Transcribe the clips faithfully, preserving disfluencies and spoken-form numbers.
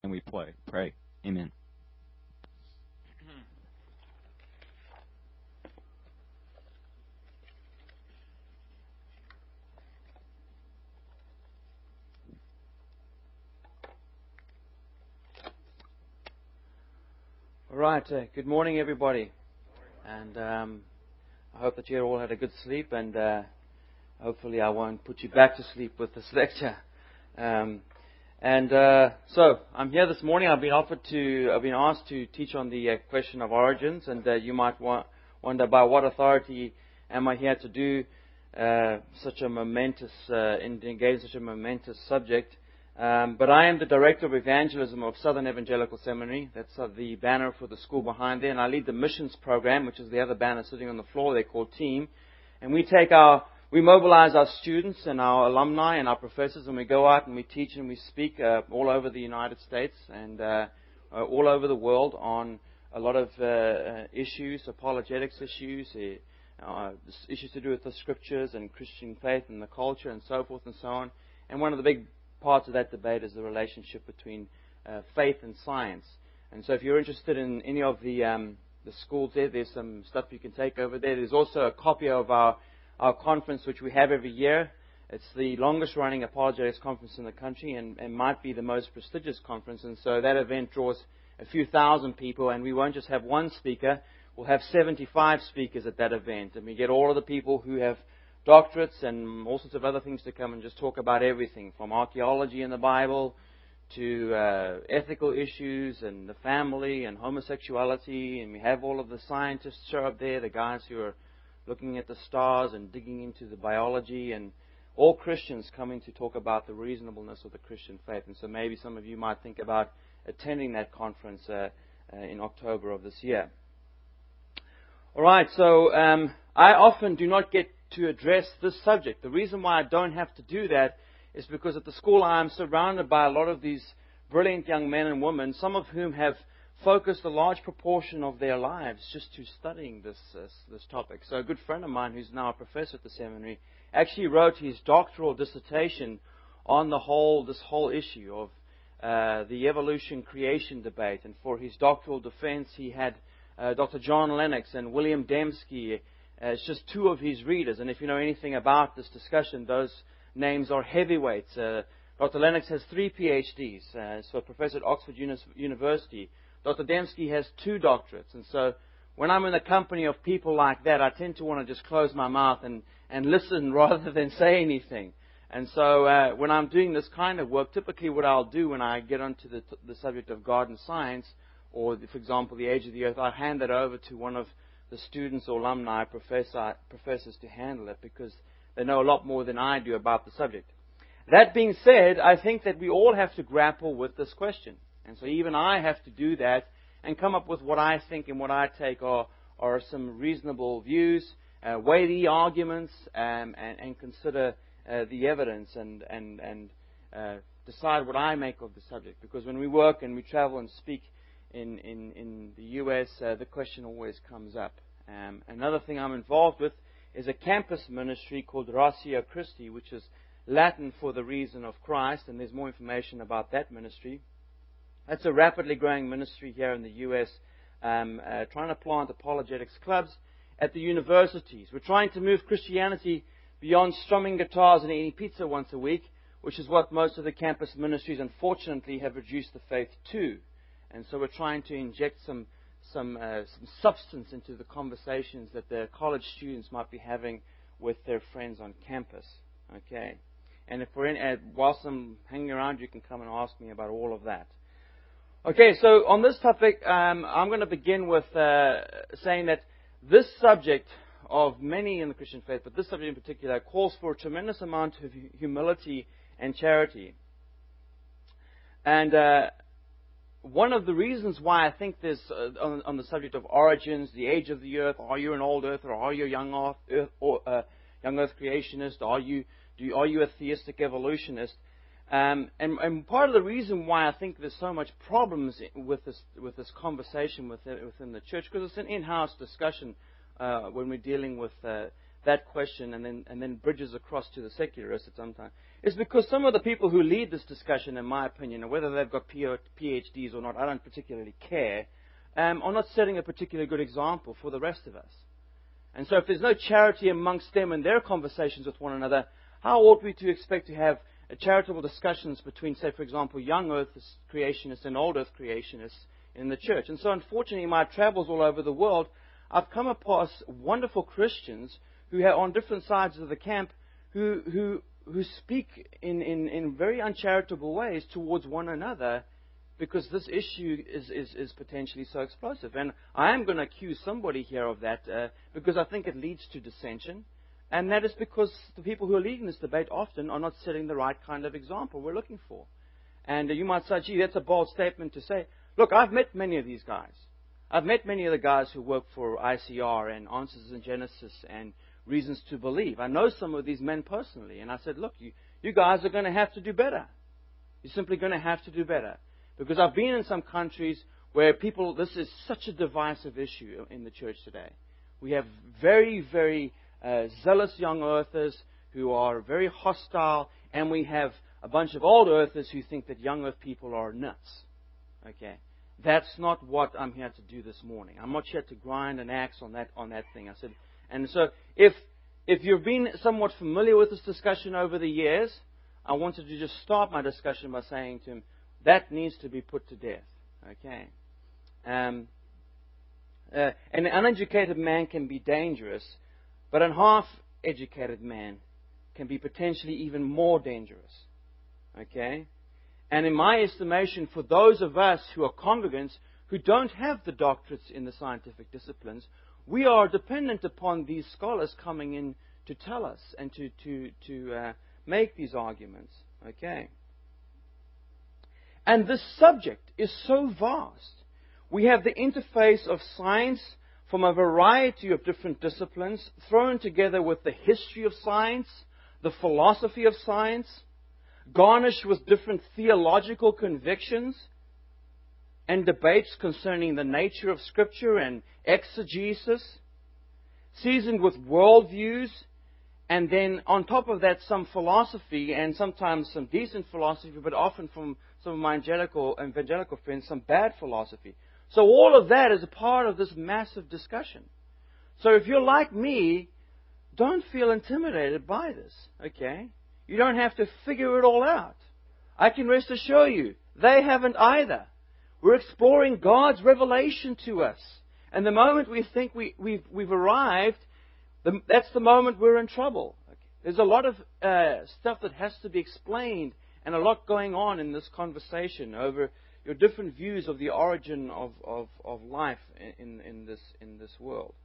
and we pray. Pray. Amen. All right. Uh, good morning, everybody. And um, I hope that you all had a good sleep, and uh, hopefully I won't put you back to sleep with this lecture. Um, and uh, so I'm here this morning. I've been offered to, I've been asked to teach on the uh, question of origins, and uh, you might wa- wonder by what authority am I here to do uh, such a momentous, uh, engage such a momentous subject. Um, but I am the Director of Evangelism of Southern Evangelical Seminary. That's uh, the banner for the school behind there. And I lead the missions program, which is the other banner sitting on the floor. They're called Team. And we take our, we mobilize our students and our alumni and our professors, and we go out and we teach and we speak uh, all over the United States and uh, uh, all over the world on a lot of uh, uh, issues, apologetics issues, uh, uh, issues to do with the scriptures and Christian faith and the culture and so forth and so on. And one of the big parts of that debate is the relationship between uh, faith and science. And so if you're interested in any of the um, the schools there, there's some stuff you can take over there. There's also a copy of our, our conference, which we have every year. It's the longest running apologetics conference in the country and, and might be the most prestigious conference. And so that event draws a few thousand people, and we won't just have one speaker. We'll have seventy-five speakers at that event. And we get all of the people who have doctorates and all sorts of other things to come and just talk about everything from archaeology in the Bible to uh, ethical issues and the family and homosexuality. And we have all of the scientists show up there, the guys who are looking at the stars and digging into the biology, and all Christians coming to talk about the reasonableness of the Christian faith. And so maybe some of you might think about attending that conference uh, uh, in October of this year. All right, so um, I often do not get to address this subject. The reason why I don't have to do that is because at the school I am surrounded by a lot of these brilliant young men and women, some of whom have focused a large proportion of their lives just to studying this uh, this topic. So a good friend of mine who's now a professor at the seminary actually wrote his doctoral dissertation on the whole this whole issue of uh, the evolution-creation debate. And for his doctoral defense, he had uh, Doctor John Lennox and William Dembski. Uh, it's just two of his readers. And if you know anything about this discussion, those names are heavyweights. Uh, Doctor Lennox has three P H Ds, uh, so a professor at Oxford Uni- University. Doctor Dembski has two doctorates. And so when I'm in the company of people like that, I tend to want to just close my mouth and, and listen rather than say anything. And so uh, when I'm doing this kind of work, typically what I'll do when I get onto the, the subject of God and science, or, for example, the age of the earth, I hand that over to one of the students or alumni professor, professors to handle it, because they know a lot more than I do about the subject. That being said, I think that we all have to grapple with this question. And so even I have to do that and come up with what I think and what I take are, are some reasonable views, uh, weigh the arguments, um, and, and consider uh, the evidence and, and, and uh, decide what I make of the subject. Because when we work and we travel and speak in, in, in the U S, uh, the question always comes up. Um, another thing I'm involved with is a campus ministry called Ratio Christi, which is Latin for the reason of Christ, and there's more information about that ministry. That's a rapidly growing ministry here in the U S, um, uh, trying to plant apologetics clubs at the universities. We're trying to move Christianity beyond strumming guitars and eating pizza once a week, which is what most of the campus ministries, unfortunately, have reduced the faith to. And so we're trying to inject some some, uh, some substance into the conversations that the college students might be having with their friends on campus. Okay, and if we're in, uh, whilst I'm hanging around, you can come and ask me about all of that. Okay, so on this topic, um, I'm going to begin with uh, saying that this subject of many in the Christian faith, but this subject in particular, calls for a tremendous amount of humility and charity. And uh, one of the reasons why I think this, uh, on, on the subject of origins, the age of the earth, are you an old earth or are you a young earth, or, uh, young earth creationist? Are you, do you, are you a theistic evolutionist? Um, and, and part of the reason why I think there's so much problems with this with this conversation within, within the church, because it's an in-house discussion uh, when we're dealing with uh, that question and then and then bridges across to the secularists at some time, is because some of the people who lead this discussion, in my opinion, and whether they've got P H Ds or not, I don't particularly care, um, are not setting a particularly good example for the rest of us. And so if there's no charity amongst them and their conversations with one another, how ought we to expect to have charitable discussions between, say, for example, young earth creationists and old earth creationists in the church? And so unfortunately, in my travels all over the world, I've come across wonderful Christians who are on different sides of the camp who who who speak in, in, in very uncharitable ways towards one another, because this issue is, is, is potentially so explosive. And I am going to accuse somebody here of that uh, because I think it leads to dissension. And that is because the people who are leading this debate often are not setting the right kind of example we're looking for. And uh, you might say, gee, that's a bold statement to say. Look, I've met many of these guys. I've met many of the guys who work for I C R and Answers in Genesis and Reasons to Believe. I know some of these men personally. And I said, look, you, you guys are going to have to do better. You're simply going to have to do better. Because I've been in some countries where people, this is such a divisive issue in the church today. We have very, very uh, zealous young earthers who are very hostile, and we have a bunch of old earthers who think that young earth people are nuts. Okay? That's not what I'm here to do this morning. I'm not here to grind an axe on that on that thing. I said, and so if if you've been somewhat familiar with this discussion over the years, I wanted to just start my discussion by saying to him, that needs to be put to death. Okay? Um, uh, an uneducated man can be dangerous, but a half-educated man can be potentially even more dangerous. Okay? And in my estimation, for those of us who are congregants who don't have the doctorates in the scientific disciplines, we are dependent upon these scholars coming in to tell us and to, to, to uh, make these arguments. Okay? And this subject is so vast. We have the interface of science from a variety of different disciplines thrown together with the history of science, the philosophy of science, garnished with different theological convictions and debates concerning the nature of Scripture and exegesis, seasoned with worldviews, and then on top of that some philosophy, and sometimes some decent philosophy, but often from some of my evangelical, evangelical friends, some bad philosophy. So all of that is a part of this massive discussion. So if you're like me, don't feel intimidated by this, okay? You don't have to figure it all out. I can rest assure you, they haven't either. We're exploring God's revelation to us. And the moment we think we, we've, we've arrived, the, that's the moment we're in trouble. Okay? There's a lot of uh, stuff that has to be explained and a lot going on in this conversation over your different views of the origin of, of, of life in, in, this, in this world.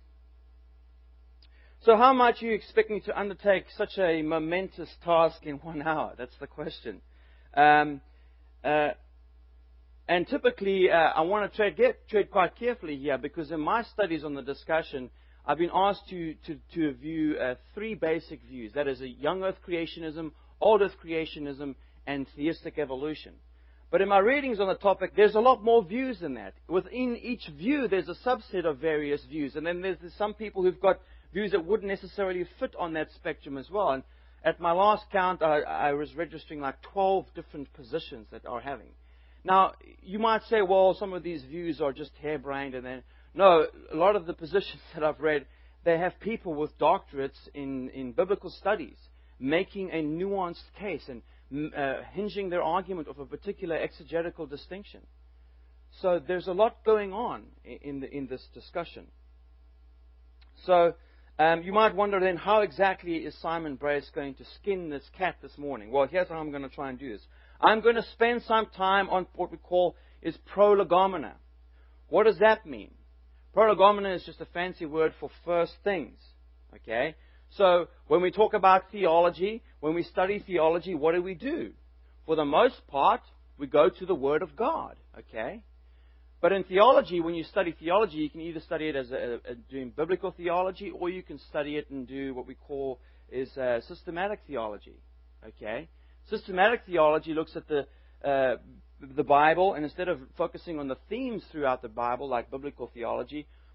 So how much are you expecting to undertake such a momentous task in one hour? That's the question. Um, uh, and typically, uh, I want to tread, get, tread quite carefully here, because in my studies on the discussion, I've been asked to, to, to view uh, three basic views. That is a young earth creationism, old earth creationism, and theistic evolution. But in my readings on the topic, there's a lot more views than that. Within each view, there's a subset of various views. And then there's some people who've got views that wouldn't necessarily fit on that spectrum as well. And at my last count, I, I was registering like twelve different positions that are having. Now, you might say, well, some of these views are just harebrained. And then, no, a lot of the positions that I've read, they have people with doctorates in, in biblical studies making a nuanced case and uh, hinging their argument of a particular exegetical distinction. So there's a lot going on in, the, in this discussion. So um, you might wonder then, how exactly is Simon Brace going to skin this cat this morning? Well, here's how I'm going to try and do this. I'm going to spend some time on what we call is prolegomena. What does that mean? Prolegomena is just a fancy word for first things. Okay? So when we talk about theology, when we study theology, what do we do? For the most part, we go to the Word of God. Okay? But in theology, when you study theology, you can either study it as a, a, doing biblical theology, or you can study it and do what we call is uh, systematic theology. Okay? Systematic theology looks at the uh, the Bible, and instead of focusing on the themes throughout the Bible, like biblical theology,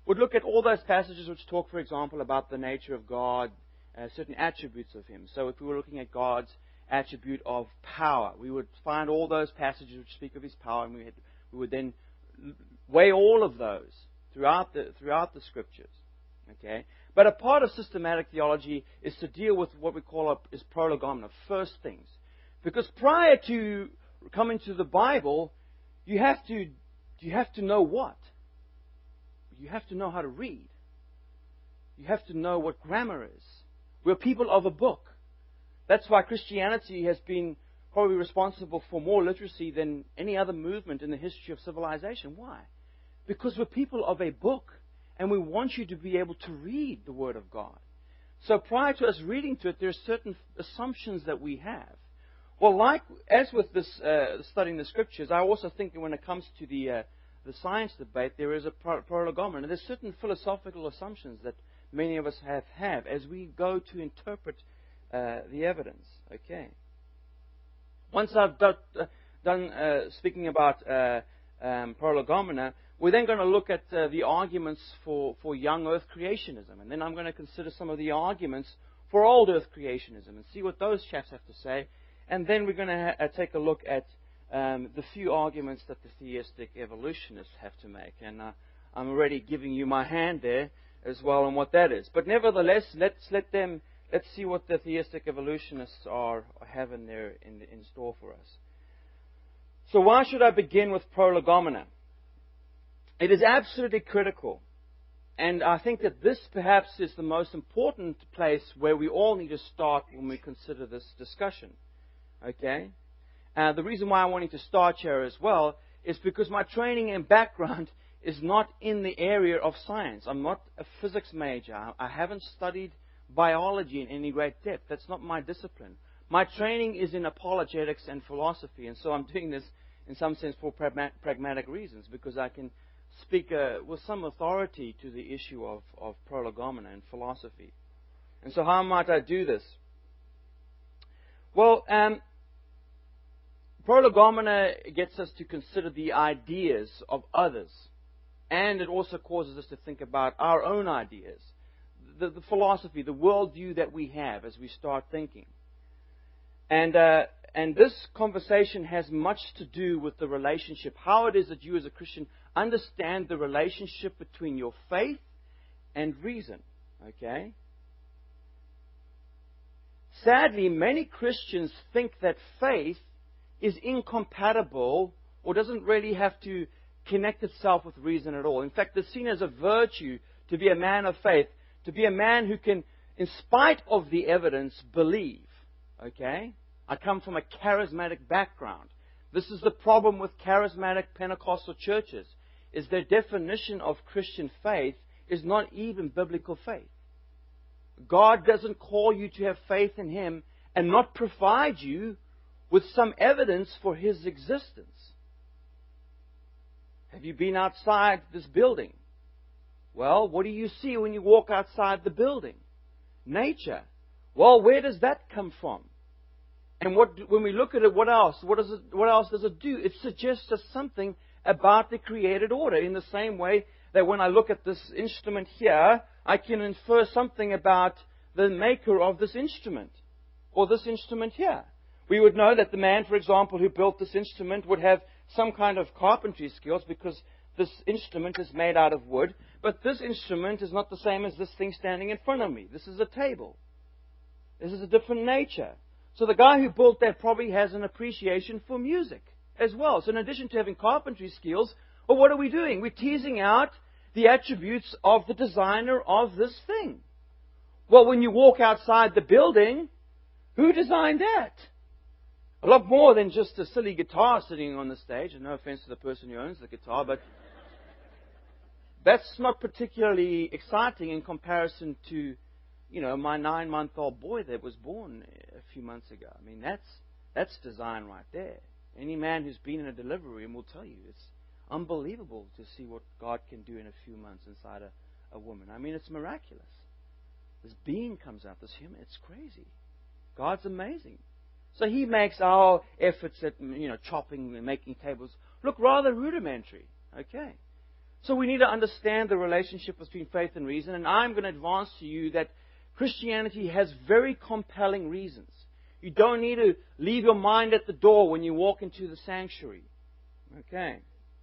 would look at all those passages which talk, for example, about the nature of God, uh, certain attributes of Him. So if we were looking at God's attribute of power, we would find all those passages which speak of His power, and we, had, we would then weigh all of those throughout the throughout the Scriptures. Okay, but a part of systematic theology is to deal with what we call a, is prolegomena, first things, because prior to coming to the Bible, you have to you have to know what. You have to know how to read. You have to know what grammar is. We're people of a book. That's why Christianity has been probably responsible for more literacy than any other movement in the history of civilization. Why? Because we're people of a book, and we want you to be able to read the Word of God. So prior to us reading to it, there are certain assumptions that we have. Well, like as with this uh, studying the Scriptures, I also think that when it comes to the uh, the science debate, there is a prolegomena. And there's certain philosophical assumptions that many of us have, have as we go to interpret uh, the evidence. Okay. Once I've done, uh, done uh, speaking about uh, um, prolegomena, we're then going to look at uh, the arguments for, for young earth creationism. And then I'm going to consider some of the arguments for old earth creationism and see what those chaps have to say. And then we're going to ha- uh, take a look at Um, the few arguments that the theistic evolutionists have to make. And uh, I'm already giving you my hand there as well on what that is. But nevertheless, let's let them let's see what the theistic evolutionists are have in there in, in store for us. So why should I begin with prolegomena? It is absolutely critical. And I think that this perhaps is the most important place where we all need to start when we consider this discussion. Okay? Uh, the reason why I wanted to start here as well is because my training and background is not in the area of science. I'm not a physics major. I, I haven't studied biology in any great depth. That's not my discipline. My training is in apologetics and philosophy, and so I'm doing this in some sense for pragma- pragmatic reasons, because I can speak uh, with some authority to the issue of, of prolegomena and philosophy. And so how might I do this? Well, um, prolegomena gets us to consider the ideas of others, and it also causes us to think about our own ideas, the, the philosophy, the worldview that we have as we start thinking. And uh, and this conversation has much to do with the relationship, how it is that you as a Christian understand the relationship between your faith and reason. Okay? Sadly, many Christians think that faith is incompatible or doesn't really have to connect itself with reason at all. In fact, it's seen as a virtue to be a man of faith, to be a man who can, in spite of the evidence, believe. Okay? I come from a charismatic background. This is the problem with charismatic Pentecostal churches, is their definition of Christian faith is not even biblical faith. God doesn't call you to have faith in Him and not provide you with some evidence for His existence. Have you been outside this building? Well, what do you see when you walk outside the building? Nature. Well, where does that come from? And what, when we look at it, what else? What, does it, what else does it do? It suggests us something about the created order, in the same way that when I look at this instrument here, I can infer something about the maker of this instrument, or this instrument here. We would know that the man, for example, who built this instrument would have some kind of carpentry skills, because this instrument is made out of wood. But this instrument is not the same as this thing standing in front of me. This is a table. This is a different nature. So the guy who built that probably has an appreciation for music as well. So in addition to having carpentry skills, well, what are we doing? We're teasing out the attributes of the designer of this thing. Well, when you walk outside the building, who designed that? A lot more than just a silly guitar sitting on the stage. And no offense to the person who owns the guitar, but that's not particularly exciting in comparison to, you know, my nine-month-old boy that was born a few months ago. I mean, that's that's design right there. Any man who's been in a delivery room will tell you it's unbelievable to see what God can do in a few months inside a, a woman. I mean, it's miraculous. This being comes out, this human, it's crazy. God's amazing. So He makes our efforts at, you know, chopping and making tables look rather rudimentary. Okay. So we need to understand the relationship between faith and reason, and I'm going to advance to you that Christianity has very compelling reasons. You don't need to leave your mind at the door when you walk into the sanctuary. Okay.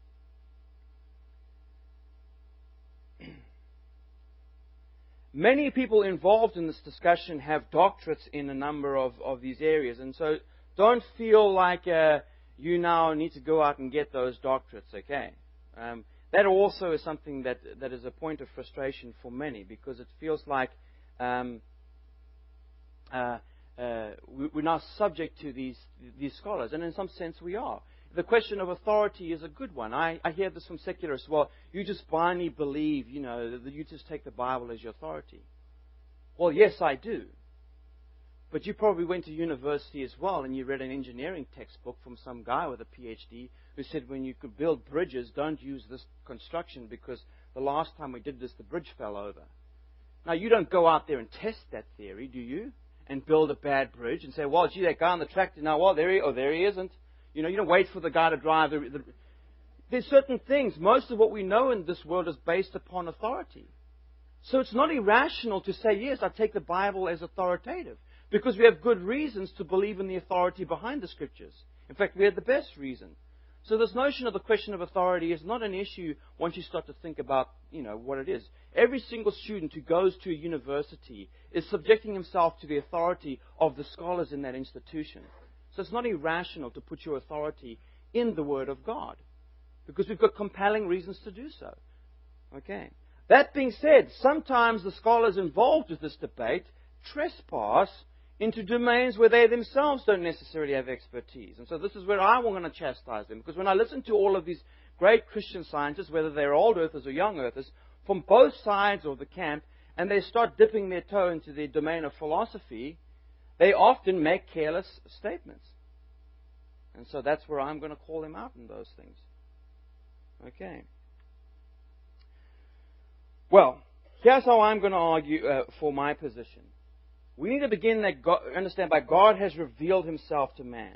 Many people involved in this discussion have doctorates in a number of, of these areas, and so don't feel like uh, you now need to go out and get those doctorates, okay? Um, that also is something that, that is a point of frustration for many, because it feels like um, uh, uh, we, we're now subject to these, these scholars, and in some sense we are. The question of authority is a good one. I, I hear this from secularists. Well, you just blindly believe, you know, that you just take the Bible as your authority. Well, yes, I do. But you probably went to university as well, and you read an engineering textbook from some guy with a P H D who said when you could build bridges, don't use this construction because the last time we did this, the bridge fell over. Now, you don't go out there and test that theory, do you? And build a bad bridge and say, well, gee, that guy on the tractor, now, well, there he, oh, there he isn't. You know, you don't wait for the guy to drive. The, the, there's certain things. Most of what we know in this world is based upon authority. So it's not irrational to say, yes, I take the Bible as authoritative, because we have good reasons to believe in the authority behind the Scriptures. In fact, we have the best reason. So this notion of the question of authority is not an issue once you start to think about, you know, what it is. Every single student who goes to a university is subjecting himself to the authority of the scholars in that institution. So it's not irrational to put your authority in the Word of God, because we've got compelling reasons to do so. Okay. That being said, sometimes the scholars involved with this debate trespass into domains where they themselves don't necessarily have expertise. And so this is where I want to chastise them, because when I listen to all of these great Christian scientists, whether they're old earthers or young earthers, from both sides of the camp, and they start dipping their toe into the domain of philosophy, they often make careless statements. And so that's where I'm going to call them out in those things. Okay. Well, here's how I'm going to argue uh, for my position. We need to begin that God, understand by God has revealed Himself to man.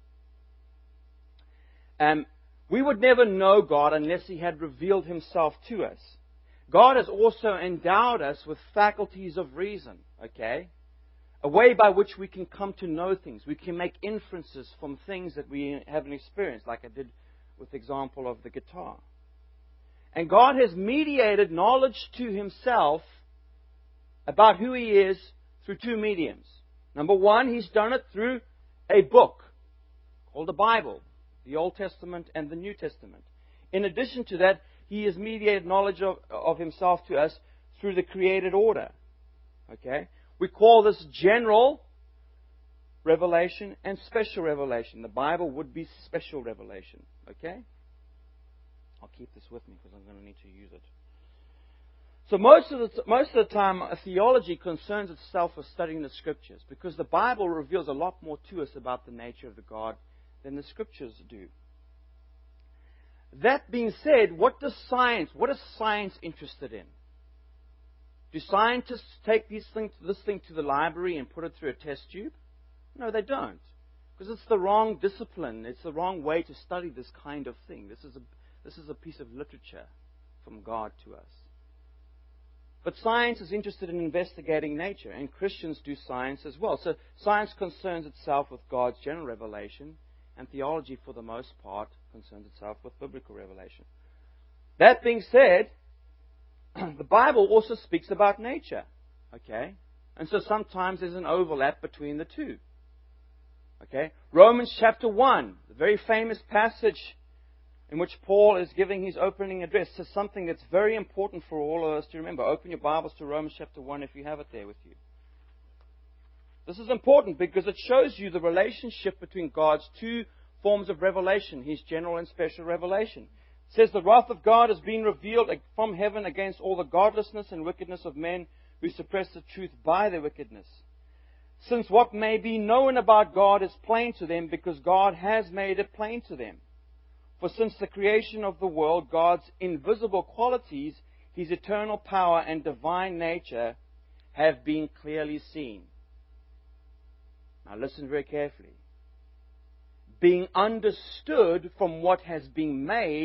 Um, we would never know God unless He had revealed Himself to us. God has also endowed us with faculties of reason. Okay. A way by which we can come to know things. We can make inferences from things that we haven't experienced, like I did with the example of the guitar. And God has mediated knowledge to Himself about who He is through two mediums. Number one, He's done it through a book called the Bible, the Old Testament and the New Testament. In addition to that, He has mediated knowledge of, of Himself to us through the created order. Okay? We call this general revelation and special revelation. The Bible would be special revelation. Okay? I'll keep this with me because I'm going to need to use it. So most of the most of the time, theology concerns itself with studying the Scriptures, because the Bible reveals a lot more to us about the nature of the God than the Scriptures do. That being said, what does science? What is science interested in? Do scientists take these things, this thing to the library and put it through a test tube? No, they don't. Because it's the wrong discipline. It's the wrong way to study this kind of thing. This is a, this is a piece of literature from God to us. But science is interested in investigating nature, and Christians do science as well. So science concerns itself with God's general revelation, and theology, for the most part, concerns itself with biblical revelation. That being said, the Bible also speaks about nature, okay? And so sometimes there's an overlap between the two, okay? Romans chapter one, the very famous passage in which Paul is giving his opening address, says something that's very important for all of us to remember. Open your Bibles to Romans chapter one if you have it there with you. This is important because it shows you the relationship between God's two forms of revelation, His general and special revelation. It says, the wrath of God has been revealed from heaven against all the godlessness and wickedness of men who suppress the truth by their wickedness. Since what may be known about God is plain to them, because God has made it plain to them. For since the creation of the world, God's invisible qualities, His eternal power and divine nature, have been clearly seen. Now listen very carefully. Being understood from what has been made,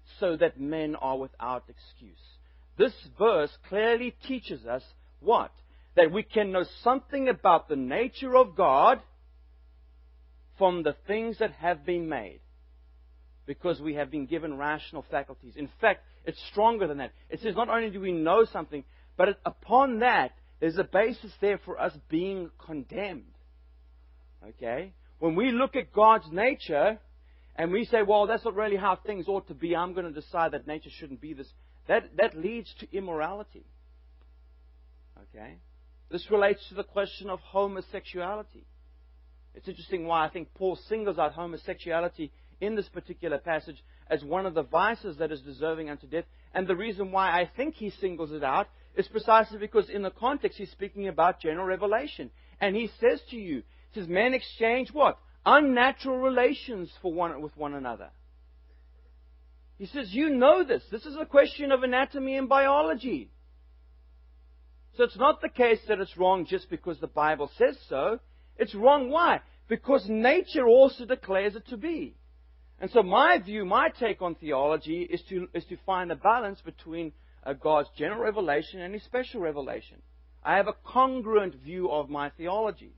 so that men are without excuse. This verse clearly teaches us what? That we can know something about the nature of God from the things that have been made, because we have been given rational faculties. In fact, it's stronger than that. It says not only do we know something, but upon that, there's a basis there for us being condemned. Okay? When we look at God's nature, and we say, well, that's not really how things ought to be, I'm going to decide that nature shouldn't be this, that, that leads to immorality. Okay? This relates to the question of homosexuality. It's interesting why I think Paul singles out homosexuality in this particular passage as one of the vices that is deserving unto death. And the reason why I think he singles it out is precisely because in the context he's speaking about general revelation. And he says to you, he says, men exchange what? Unnatural relations for one, with one another. He says, you know this. This is a question of anatomy and biology. So it's not the case that it's wrong just because the Bible says so. It's wrong. Why? Because nature also declares it to be. And so my view, my take on theology is to, is to find a balance between uh, God's general revelation and His special revelation. I have a congruent view of my theology.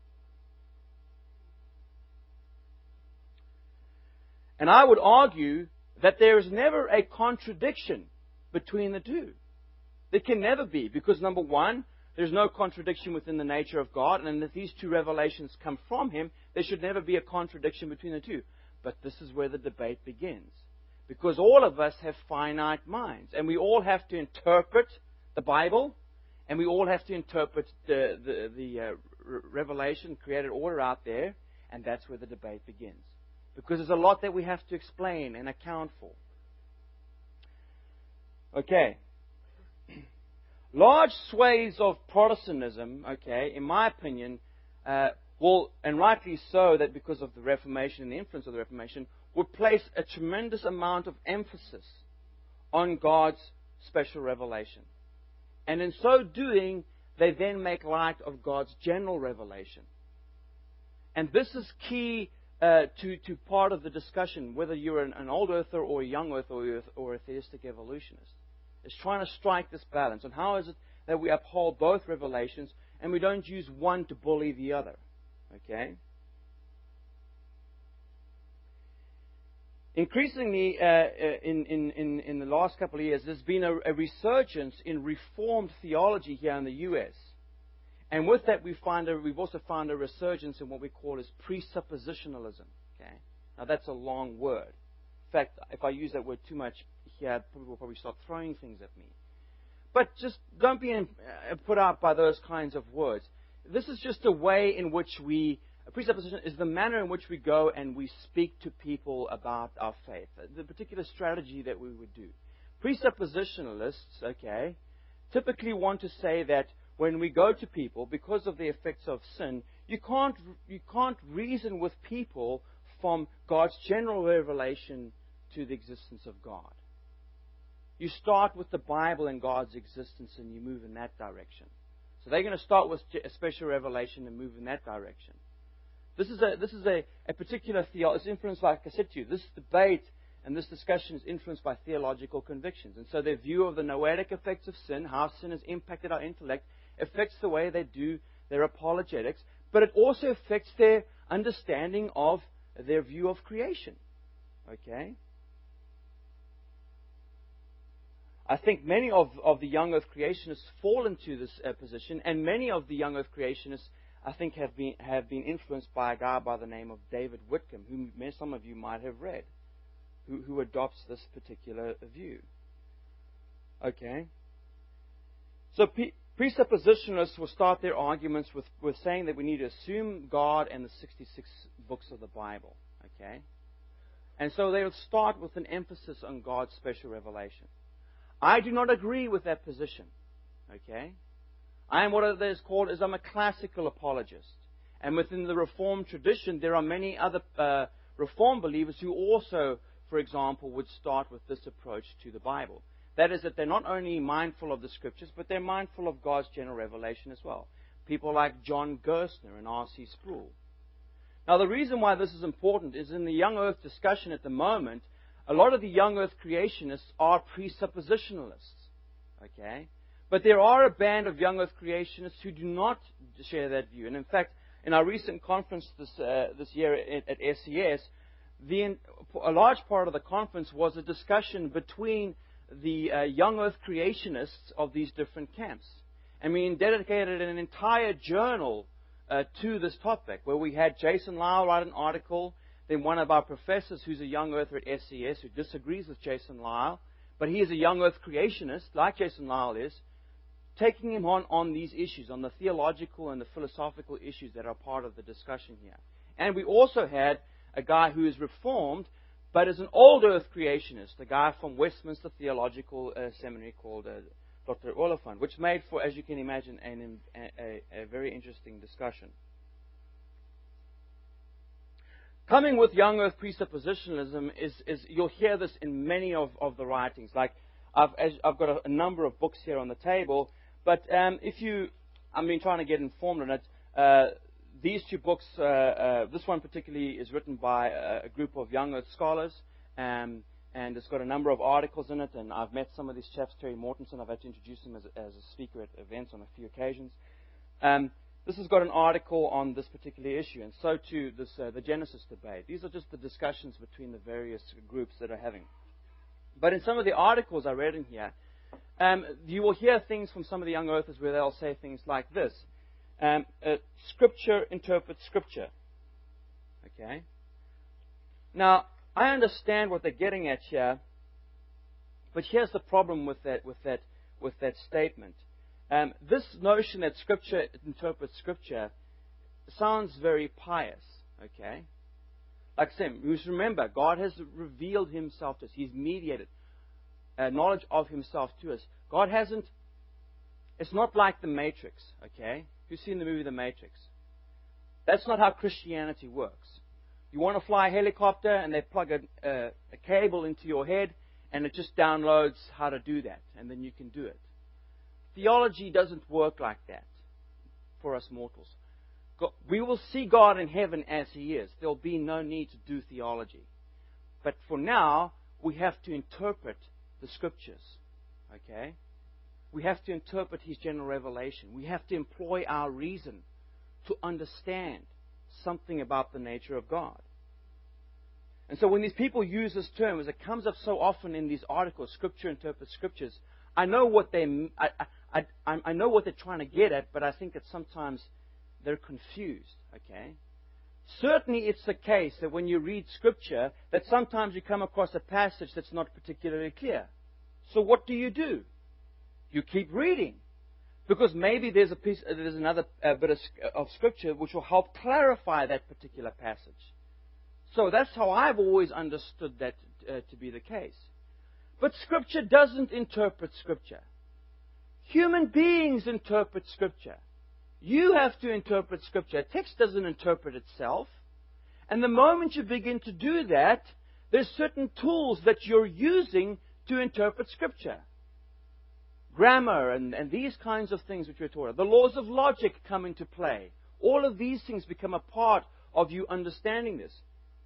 And I would argue that there is never a contradiction between the two. There can never be, because number one, there's no contradiction within the nature of God, and if these two revelations come from Him, there should never be a contradiction between the two. But this is where the debate begins. Because all of us have finite minds, and we all have to interpret the Bible, and we all have to interpret the, the, the uh, revelation, created order out there, and that's where the debate begins. Because there's a lot that we have to explain and account for. Okay. Large swathes of Protestantism, okay, in my opinion, uh, will, and rightly so, that because of the Reformation and the influence of the Reformation, would place a tremendous amount of emphasis on God's special revelation. And in so doing, they then make light of God's general revelation. And this is key uh, to, to part of the discussion, whether you're an, an old earther or a young earther or, or a theistic evolutionist. It's trying to strike this balance. And how is it that we uphold both revelations and we don't use one to bully the other? Okay? Increasingly, uh, in, in, in, in the last couple of years, there's been a, a resurgence in Reformed theology here in the U S. And with that, we find a, we've also found a resurgence in what we call as presuppositionalism. Okay? Now, that's a long word. In fact, if I use that word too much here, people will probably start throwing things at me. But just don't be in, uh, put out by those kinds of words. This is just a way in which we, a presupposition is the manner in which we go and we speak to people about our faith. The particular strategy that we would do. Presuppositionalists, okay, typically want to say that when we go to people, because of the effects of sin, you can't, you can't reason with people from God's general revelation to the existence of God. You start with the Bible and God's existence and you move in that direction. So they're going to start with a special revelation and move in that direction. This is a, this is a, a particular theology. It's influenced, like I said to you, this debate and this discussion is influenced by theological convictions. And so their view of the noetic effects of sin, how sin has impacted our intellect, affects the way they do their apologetics, but it also affects their understanding of their view of creation. Okay? I think many of, of the young earth creationists fall into this uh, position, and many of the young earth creationists, I think, have been have been influenced by a guy by the name of David Whitcomb, whom some of you might have read, who, who adopts this particular view. Okay? So pe- presuppositionalists will start their arguments with, with saying that we need to assume God and the sixty-six books of the Bible. Okay? And so they will start with an emphasis on God's special revelation. I do not agree with that position. Okay? I am what is called as I'm a classical apologist. And within the Reformed tradition, there are many other uh, Reformed believers who also, for example, would start with this approach to the Bible. That is that they're not only mindful of the Scriptures, but they're mindful of God's general revelation as well. People like John Gerstner and R C Sproul. Now, the reason why this is important is in the young earth discussion at the moment, a lot of the young earth creationists are presuppositionalists. Okay? But there are a band of young earth creationists who do not share that view. And in fact, in our recent conference this, uh, this year at, at S C S, the, a large part of the conference was a discussion between the uh, young earth creationists of these different camps. And we dedicated an entire journal uh, to this topic, where we had Jason Lyle write an article, then one of our professors who's a young earther at S C S who disagrees with Jason Lyle, but he is a young earth creationist, like Jason Lyle is, taking him on on these issues, on the theological and the philosophical issues that are part of the discussion here. And we also had a guy who is Reformed, but is an old earth creationist, a guy from Westminster Theological uh, Seminary called uh, Doctor Oliphant, which made for, as you can imagine, an, a, a, a very interesting discussion. Coming with young earth presuppositionalism is, is you'll hear this in many of, of the writings. Like I've, as, I've got a, a number of books here on the table, but um, if you, I've been trying to get informed on it. Uh, these two books, uh, uh, this one particularly is written by a, a group of young earth scholars, um, and it's got a number of articles in it. And I've met some of these chaps. Terry Mortensen, I've had to introduce him as, as a speaker at events on a few occasions. Um, This has got an article on this particular issue, and so too this, uh, the Genesis debate. These are just the discussions between the various groups that are having. But in some of the articles I read in here, um, you will hear things from some of the young earthers where they'll say things like this. Um, uh, scripture interprets Scripture. Okay? Now, I understand what they're getting at here, but here's the problem with that, with that, with that statement. Um, this notion that Scripture interprets Scripture sounds very pious, okay? Like I said, we must remember, God has revealed Himself to us. He's mediated uh, knowledge of Himself to us. God hasn't, it's not like The Matrix, okay? Who's seen the movie The Matrix? That's not how Christianity works. You want to fly a helicopter and they plug a, a, a cable into your head and it just downloads how to do that, and then you can do it. Theology doesn't work like that for us mortals. We will see God in heaven as He is. There will be no need to do theology. But for now, we have to interpret the Scriptures. Okay? We have to interpret His general revelation. We have to employ our reason to understand something about the nature of God. And so when these people use this term, as it comes up so often in these articles, Scripture interprets Scriptures, I know what they, I, I, I, I know what they're trying to get at, but I think that sometimes they're confused. Okay, certainly it's the case that when you read Scripture, that sometimes you come across a passage that's not particularly clear. So what do you do? You keep reading, because maybe there's a piece, there's another uh, bit of, of Scripture which will help clarify that particular passage. So that's how I've always understood that uh, to be the case. But Scripture doesn't interpret Scripture. Human beings interpret Scripture. You have to interpret Scripture. A text doesn't interpret itself. And the moment you begin to do that, there's certain tools that you're using to interpret Scripture. Grammar and, and these kinds of things which we're taught. The laws of logic come into play. All of these things become a part of you understanding this.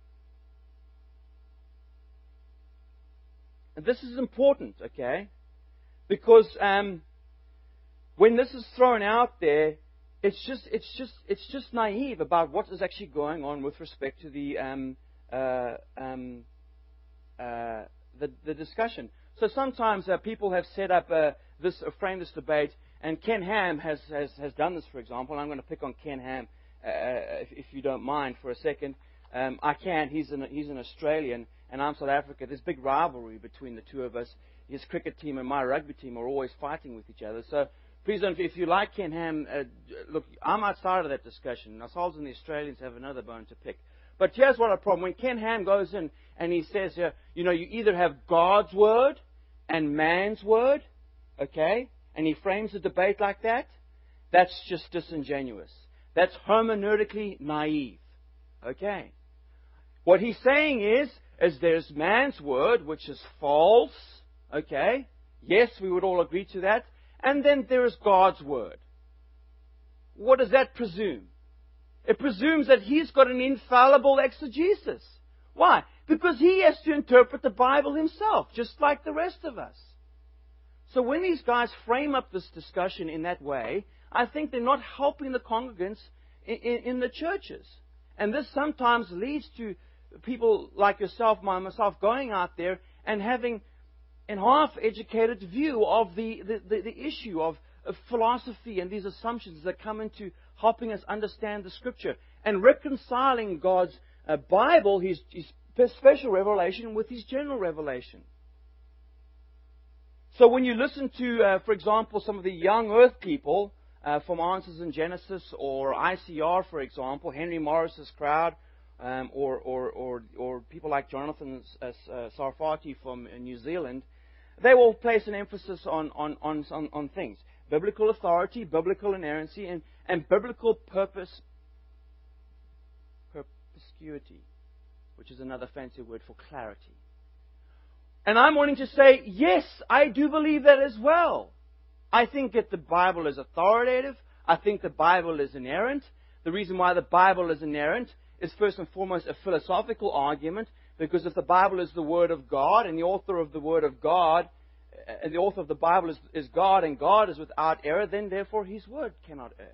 And this is important, okay? Because um, when this is thrown out there, it's just it's just it's just naive about what is actually going on with respect to the um, uh, um, uh, the, the discussion. So sometimes uh, people have set up uh, this uh, framed this debate, and Ken Ham has, has has done this, for example. And I'm going to pick on Ken Ham, uh, if, if you don't mind, for a second. Um, I can. He's an he's an Australian, and I'm South Africa. There's big rivalry between the two of us. His cricket team and my rugby team are always fighting with each other. So please don't, if you like Ken Ham, uh, look, I'm outside of that discussion. Ourselves and the Australians have another bone to pick. But here's what our problem. When Ken Ham goes in and he says, uh, you know, you either have God's word and man's word, okay, and he frames the debate like that, that's just disingenuous. That's hermeneutically naive, okay. What he's saying is, is there's man's word, which is false, okay. Yes, we would all agree to that. And then there is God's word. What does that presume? It presumes that He's got an infallible exegesis. Why? Because he has to interpret the Bible himself, just like the rest of us. So when these guys frame up this discussion in that way, I think they're not helping the congregants in, in, in the churches. And this sometimes leads to people like yourself, myself, going out there and having a half-educated view of the, the, the, the issue of, of philosophy and these assumptions that come into helping us understand the Scripture and reconciling God's uh, Bible, His, His special revelation, with His general revelation. So when you listen to, uh, for example, some of the young earth people uh, from Answers in Genesis or I C R, for example, Henry Morris's crowd, um, or, or, or, or people like Jonathan uh, Sarfati from New Zealand, they will place an emphasis on, on, on, on, on things. Biblical authority, biblical inerrancy, and, and biblical purpose, perspicuity, which is another fancy word for clarity. And I'm wanting to say, yes, I do believe that as well. I think that the Bible is authoritative. I think the Bible is inerrant. The reason why the Bible is inerrant is first and foremost a philosophical argument, because if the Bible is the Word of God, and the author of the Word of God, and the author of the Bible is, is God, and God is without error, then therefore His Word cannot err.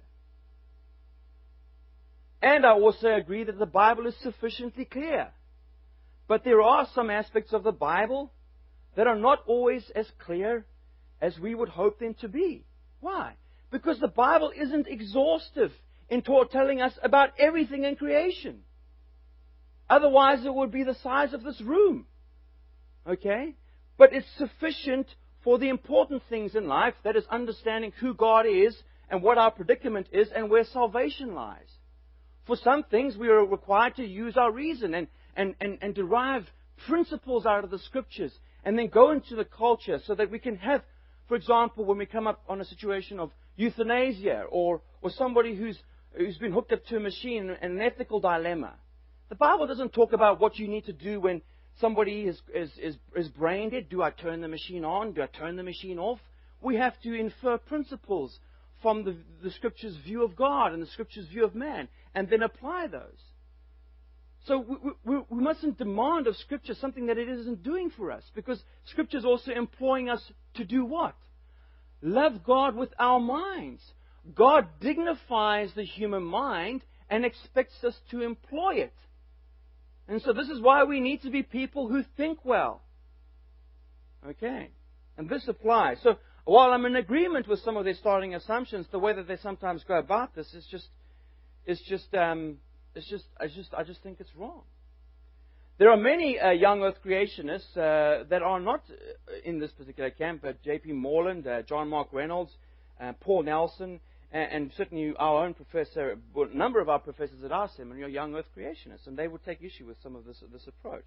And I also agree that the Bible is sufficiently clear. But there are some aspects of the Bible that are not always as clear as we would hope them to be. Why? Because the Bible isn't exhaustive in telling us about everything in creation. Otherwise, it would be the size of this room. Okay? But it's sufficient for the important things in life, that is understanding who God is and what our predicament is and where salvation lies. For some things, we are required to use our reason and, and, and, and derive principles out of the Scriptures and then go into the culture so that we can have, for example, when we come up on a situation of euthanasia or, or somebody who's, who's been hooked up to a machine and an ethical dilemma. The Bible doesn't talk about what you need to do when somebody is, is, is, is brain dead. Do I turn the machine on? Do I turn the machine off? We have to infer principles from the, the Scripture's view of God and the Scripture's view of man, and then apply those. So we, we, we mustn't demand of Scripture something that it isn't doing for us, because Scripture is also employing us to do what? Love God with our minds. God dignifies the human mind and expects us to employ it. And so this is why we need to be people who think well. Okay. And this applies. So while I'm in agreement with some of their starting assumptions, the way that they sometimes go about this is just, is just, um, it's just, I just, I just think it's wrong. There are many uh, young Earth creationists uh, that are not in this particular camp, but J P Moreland, uh, John Mark Reynolds, uh, Paul Nelson, and, and certainly our own professor, a number of our professors at our seminary are young Earth creationists, and they would take issue with some of this, this approach.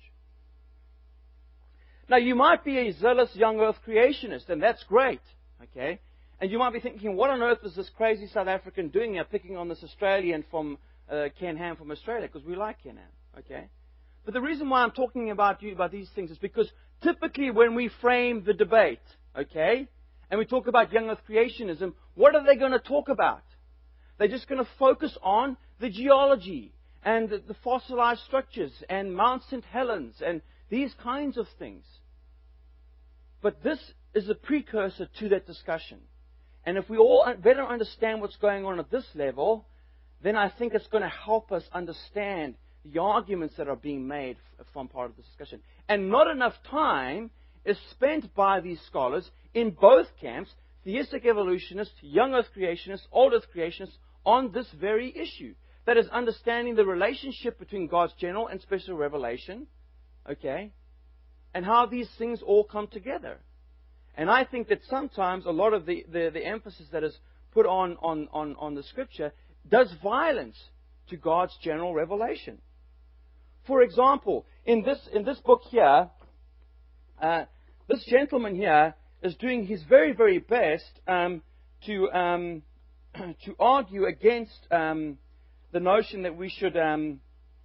Now, you might be a zealous young Earth creationist, and that's great, okay? And you might be thinking, what on earth is this crazy South African doing here, picking on this Australian from uh, Ken Ham from Australia, because we like Ken Ham, okay? But the reason why I'm talking about you about these things is because typically when we frame the debate, okay, and we talk about young Earth creationism, what are they going to talk about? They're just going to focus on the geology and the, the fossilized structures and Mount Saint Helens and these kinds of things. But this is a precursor to that discussion. And if we all better understand what's going on at this level, then I think it's going to help us understand the arguments that are being made from part of the discussion. And not enough time is spent by these scholars in both camps, theistic evolutionists, young Earth creationists, old Earth creationists, on this very issue. That is, understanding the relationship between God's general and special revelation, okay, and how these things all come together. And I think that sometimes a lot of the, the, the emphasis that is put on, on, on, on the Scripture does violence to God's general revelation. For example, in this, in this book here, uh, this gentleman here is doing his very, very best um, to, um, to argue against um, the notion that we should... Um,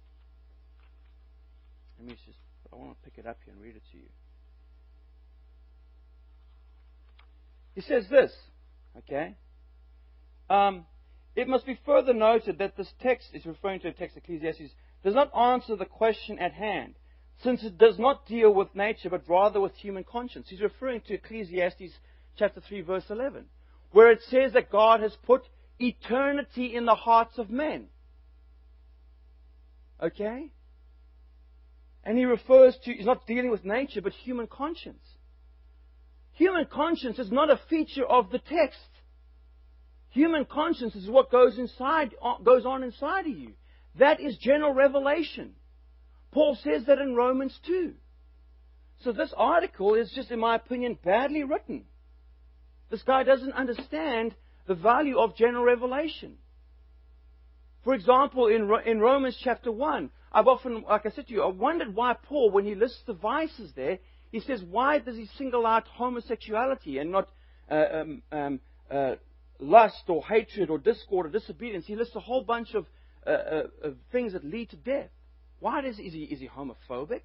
let me just... I want to pick it up here and read it to you. He says this, okay? Um, it must be further noted that this text is referring to a text, Ecclesiastes, does not answer the question at hand, since it does not deal with nature, but rather with human conscience. He's referring to Ecclesiastes chapter three, verse eleven, where it says that God has put eternity in the hearts of men. Okay? And he refers to, he's not dealing with nature, but human conscience. Human conscience is not a feature of the text. Human conscience is what goes inside, goes on inside of you. That is general revelation. Paul says that in Romans two. So this article is just, in my opinion, badly written. This guy doesn't understand the value of general revelation. For example, in, in Romans chapter one, I've often, like I said to you, I wondered why Paul, when he lists the vices there, he says, why does he single out homosexuality and not uh, um, um, uh, lust or hatred or discord or disobedience? He lists a whole bunch of, uh, uh, of things that lead to death. Why does is he is he homophobic?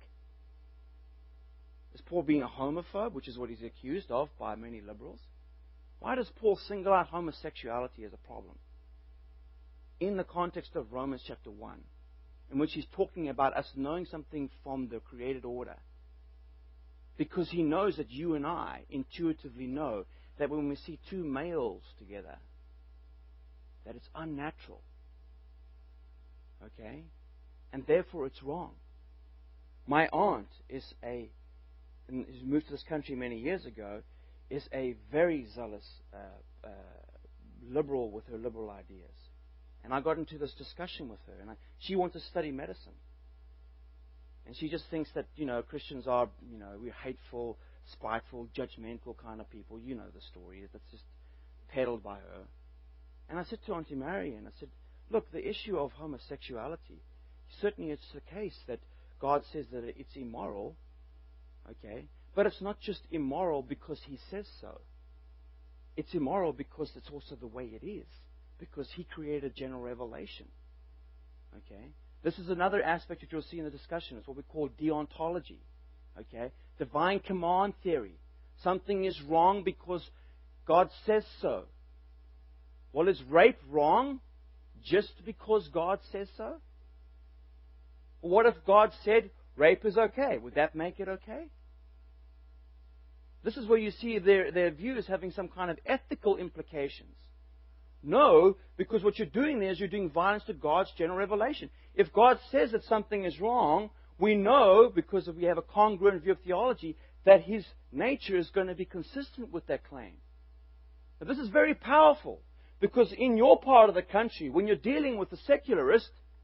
Is Paul being a homophobe, which is what he's accused of by many liberals? Why does Paul single out homosexuality as a problem in the context of Romans chapter one, in which he's talking about us knowing something from the created order? Because he knows that you and I intuitively know that when we see two males together, that it's unnatural. Okay? And therefore it's wrong. My aunt is a, and who moved to this country many years ago, is a very zealous uh, uh, liberal with her liberal ideas. And I got into this discussion with her, and I, she wants to study medicine. And she just thinks that, you know, Christians are, you know, we're hateful, spiteful, judgmental kind of people. You know the story. That's just peddled by her. And I said to Auntie Marion, I said, look, the issue of homosexuality, certainly it's the case that God says that it's immoral, okay? But it's not just immoral because He says so. It's immoral because it's also the way it is, because He created general revelation, okay? This is another aspect that you'll see in the discussion. It's what we call deontology, okay? Divine command theory. Something is wrong because God says so. Well, is rape wrong just because God says so? What if God said rape is okay? Would that make it okay? This is where you see their, their views having some kind of ethical implications. No, because what you're doing there is you're doing violence to God's general revelation. If God says that something is wrong, we know, because we have a congruent view of theology, that His nature is going to be consistent with that claim. Now, this is very powerful, because in your part of the country, when you're dealing with a secularist,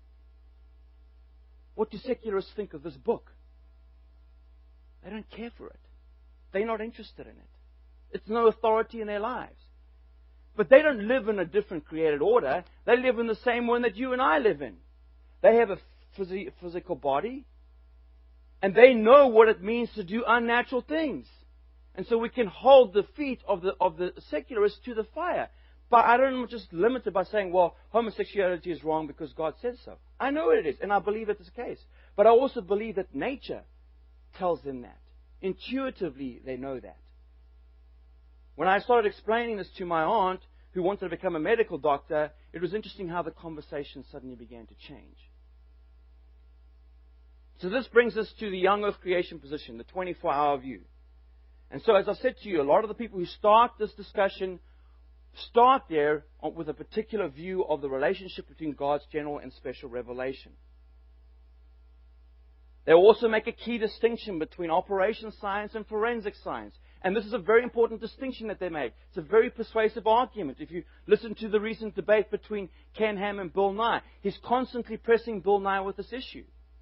what do secularists think of this book? They don't care for it. They're not interested in it. It's no authority in their lives. But they don't live in a different created order. They live in the same one that you and I live in. They have a phys- physical body. And they know what it means to do unnatural things. And so we can hold the feet of the, of the secularists to the fire. But I don't just limit it by saying, well, homosexuality is wrong because God said so. I know it is, and I believe it's the case. But I also believe that nature tells them that. Intuitively, they know that. When I started explaining this to my aunt, who wanted to become a medical doctor, it was interesting how the conversation suddenly began to change. So this brings us to the young earth creation position, the twenty-four hour view. And so, as I said to you, a lot of the people who start this discussion start there with a particular view of the relationship between God's general and special revelation. They also make a key distinction between operation science and forensic science. And this is a very important distinction that they make. It's a very persuasive argument. If you listen to the recent debate between Ken Ham and Bill Nye, he's constantly pressing Bill Nye with this issue.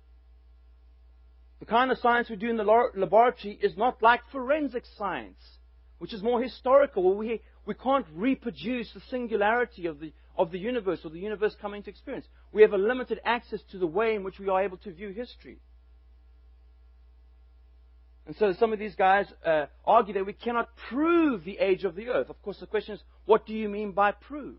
The kind of science we do in the laboratory is not like forensic science, which is more historical. We, we can't reproduce the singularity of the, of the universe or the universe coming to experience. We have a limited access to the way in which we are able to view history. And so some of these guys uh, argue that we cannot prove the age of the earth. Of course, the question is, what do you mean by prove?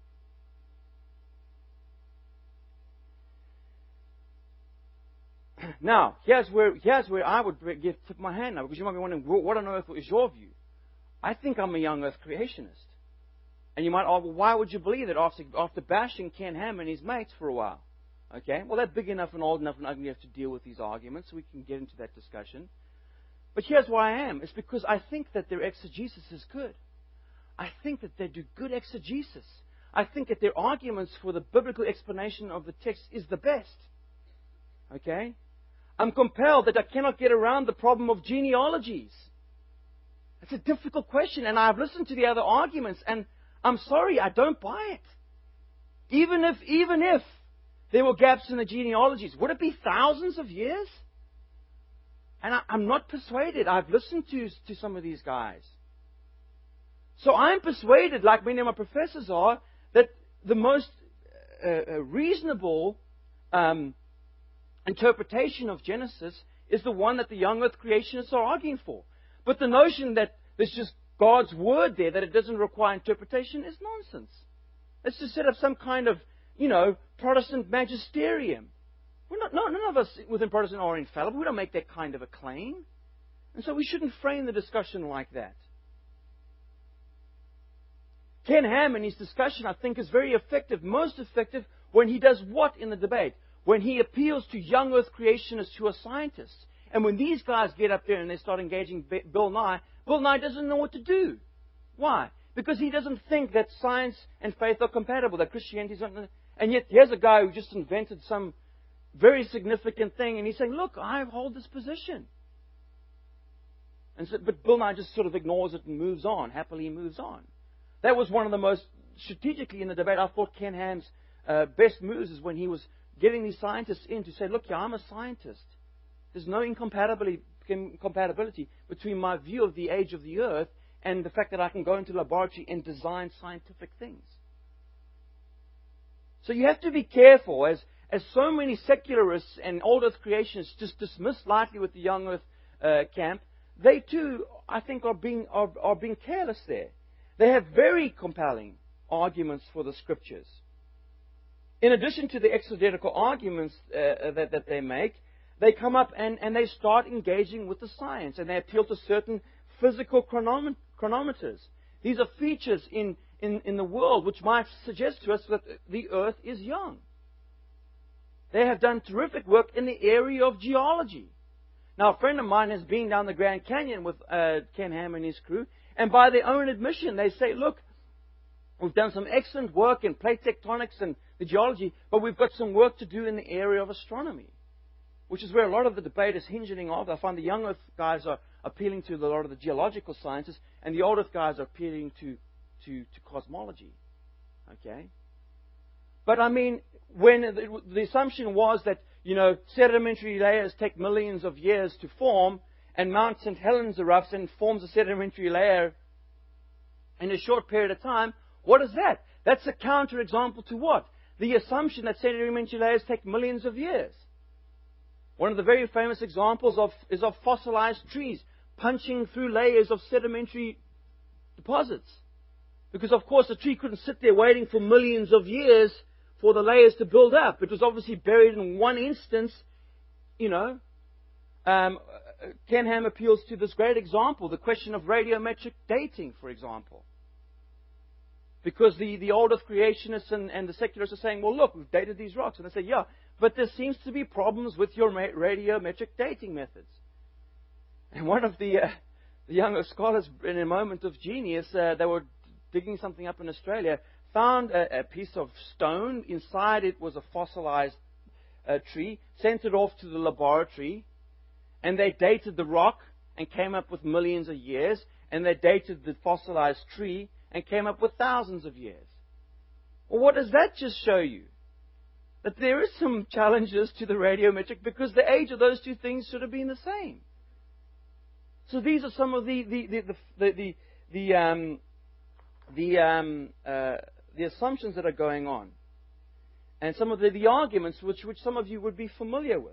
Now, here's where, here's where I would give, tip my hand now, because you might be wondering, what on earth is your view? I think I'm a young earth creationist. And you might ask, well, why would you believe that after, after bashing Ken Ham and his mates for a while? Okay? Well, they're big enough and old enough and ugly enough to deal with these arguments, so we can get into that discussion. But here's why I am. It's because I think that their exegesis is good. I think that they do good exegesis. I think that their arguments for the biblical explanation of the text is the best. Okay? I'm compelled that I cannot get around the problem of genealogies. It's a difficult question, and I've listened to the other arguments, and I'm sorry, I don't buy it. Even if, even if there were gaps in the genealogies, would it be thousands of years? And I, I'm not persuaded. I've listened to, to some of these guys. So I'm persuaded, like many of my professors are, that the most uh, reasonable um, interpretation of Genesis is the one that the young earth creationists are arguing for. But the notion that there's just God's word there, that it doesn't require interpretation, is nonsense. It's to set up some kind of, you know, Protestant magisterium. We're not, no, none of us within Protestant are infallible. We don't make that kind of a claim. And so we shouldn't frame the discussion like that. Ken Ham in his discussion, I think, is very effective, most effective, when he does what in the debate? When he appeals to young earth creationists who are scientists. And when these guys get up there and they start engaging Bill Nye, Bill Nye doesn't know what to do. Why? Because he doesn't think that science and faith are compatible, that Christianity is not. And yet, here's a guy who just invented some very significant thing, and he's saying, look, I hold this position. And so, but Bill Nye just sort of ignores it and moves on, happily moves on. That was one of the most, strategically in the debate, I thought Ken Ham's uh, best moves is when he was getting these scientists in to say, look, yeah, I'm a scientist. There's no incompatibility, incompatibility between my view of the age of the earth and the fact that I can go into a laboratory and design scientific things. So you have to be careful, as, as so many secularists and old earth creationists just dismiss lightly with the young earth uh, camp, they too, I think, are being, are, are being careless there. They have very compelling arguments for the Scriptures. In addition to the exegetical arguments uh, that, that they make, they come up and, and they start engaging with the science, and they appeal to certain physical chronom- chronometers. These are features in, in, in the world which might suggest to us that the earth is young. They have done terrific work in the area of geology. Now, a friend of mine has been down the Grand Canyon with uh, Ken Ham and his crew, and by their own admission, they say, look, we've done some excellent work in plate tectonics and the geology, but we've got some work to do in the area of astronomy, which is where a lot of the debate is hinging on. I find the young earth guys are appealing to a lot of the geological sciences, and the old earth guys are appealing to, to, to cosmology. Okay? But I mean, when the, the assumption was that, you know, sedimentary layers take millions of years to form, and Mount Saint Helens erupts and forms a sedimentary layer in a short period of time, what is that? That's a counterexample to what? The assumption that sedimentary layers take millions of years. One of the very famous examples of, is of fossilized trees punching through layers of sedimentary deposits. Because, of course, the tree couldn't sit there waiting for millions of years for the layers to build up. It was obviously buried in one instance, you know. Um, Ken Ham appeals to this great example, the question of radiometric dating, for example. Because the, the old earth creationists and, and the secularists are saying, well, look, we've dated these rocks. And they say, yeah, but there seems to be problems with your radiometric dating methods. And one of the, uh, the younger scholars, in a moment of genius, uh, they were digging something up in Australia, found a, a piece of stone. Inside it was a fossilized uh, tree, sent it off to the laboratory, and they dated the rock and came up with millions of years, and they dated the fossilized tree and came up with thousands of years. Well, what does that just show you? That there is some challenges to the radiometric, because the age of those two things should have been the same. So these are some of the the the the the, the, the um the um uh, the assumptions that are going on, and some of the, the arguments which which some of you would be familiar with.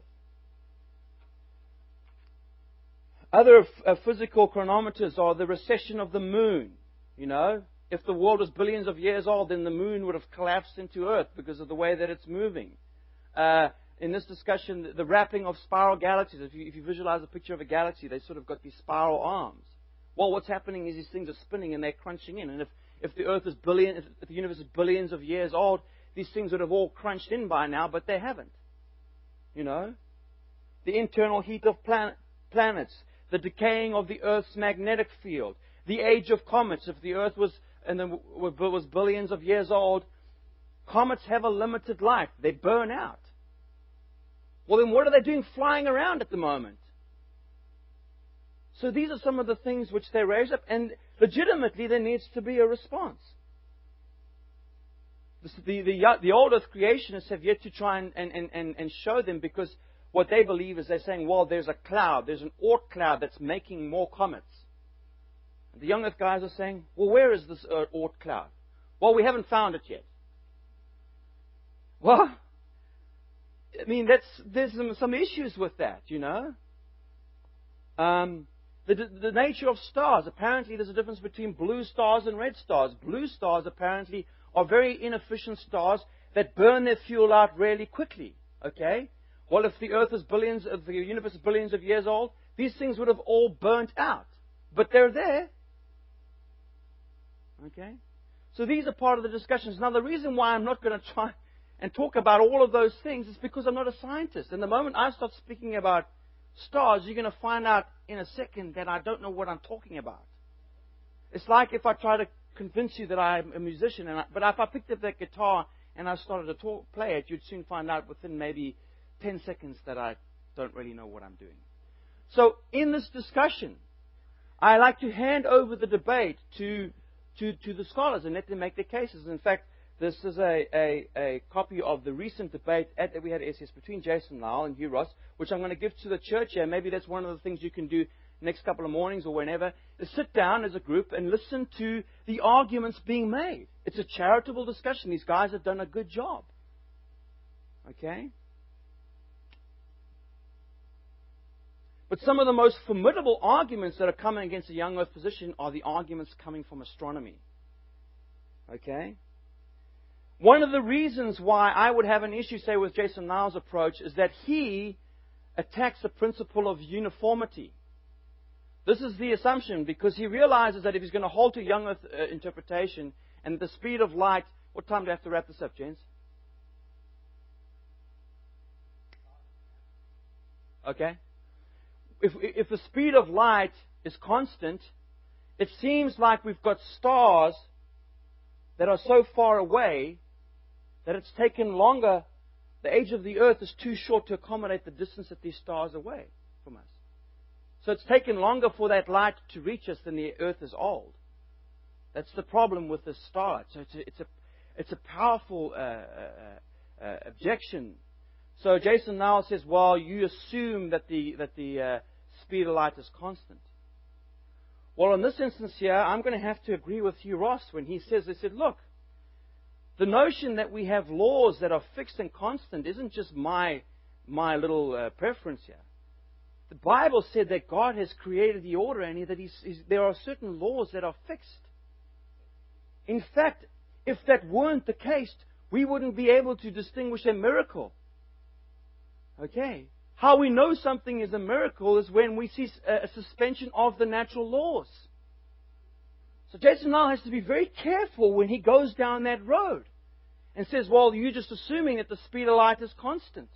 Other uh, physical chronometers are the recession of the moon. You know, if the world was billions of years old, then the moon would have collapsed into Earth because of the way that it's moving. Uh, in this discussion, the, the wrapping of spiral galaxies. If you, if you visualize a picture of a galaxy, they sort of got these spiral arms. Well, what's happening is these things are spinning and they're crunching in. And if, if the Earth is billion, if the universe is billions of years old, these things would have all crunched in by now, but they haven't. You know? The internal heat of plan- planets, the decaying of the Earth's magnetic field, the age of comets. If the Earth was, and then was billions of years old, comets have a limited life. They burn out. Well, then what are they doing flying around at the moment? So these are some of the things which they raise up, and legitimately there needs to be a response. The, the, the old Earth creationists have yet to try and, and, and, and show them, because what they believe is they're saying, well, there's a cloud, there's an Oort cloud that's making more comets. The young Earth guys are saying, well, where is this Oort cloud? Well, we haven't found it yet. Well, I mean, that's, there's some, some issues with that, you know. Um, the, the nature of stars. Apparently, there's a difference between blue stars and red stars. Blue stars, apparently, are very inefficient stars that burn their fuel out really quickly. Okay? Well, if the Earth is billions, if the universe is billions of years old, these things would have all burnt out. But they're there. Okay? So these are part of the discussions. Now, the reason why I'm not going to try and talk about all of those things is because I'm not a scientist. And the moment I start speaking about stars, you're going to find out in a second that I don't know what I'm talking about. It's like if I try to convince you that I'm a musician, and I, but if I picked up that guitar and I started to talk, play it, you'd soon find out within maybe ten seconds that I don't really know what I'm doing. So in this discussion, I like to hand over the debate to to, to the scholars and let them make their cases. In fact, this is a, a, a copy of the recent debate at, that we had at S E S between Jason Lyle and Hugh Ross, which I'm going to give to the church here. Maybe that's one of the things you can do next couple of mornings or whenever, is sit down as a group and listen to the arguments being made. It's a charitable discussion. These guys have done a good job. Okay? But some of the most formidable arguments that are coming against the young Earth position are the arguments coming from astronomy. Okay? One of the reasons why I would have an issue, say, with Jason Lyle's approach is that he attacks the principle of uniformity. This is the assumption, because he realizes that if he's going to hold to young Earth uh, interpretation and the speed of light... What time do I have to wrap this up, gents? Okay? If, if the speed of light is constant, it seems like we've got stars that are so far away that it's taken longer. The age of the Earth is too short to accommodate the distance that these stars are away from us. So it's taken longer for that light to reach us than the Earth is old. That's the problem with the star. So it's a, it's a, it's a powerful uh, uh, uh, objection. So Jason Lyle says, well, you assume that the that the uh, speed of light is constant. Well, in this instance here, I'm going to have to agree with Hugh Ross when he says, they said, look, the notion that we have laws that are fixed and constant isn't just my my little uh, preference here. The Bible said that God has created the order, and that he's, he's, there are certain laws that are fixed. In fact, if that weren't the case, we wouldn't be able to distinguish a miracle. Okay? How we know something is a miracle is when we see a, a suspension of the natural laws. So Jason Lyle has to be very careful when he goes down that road and says, well, you're just assuming that the speed of light is constant.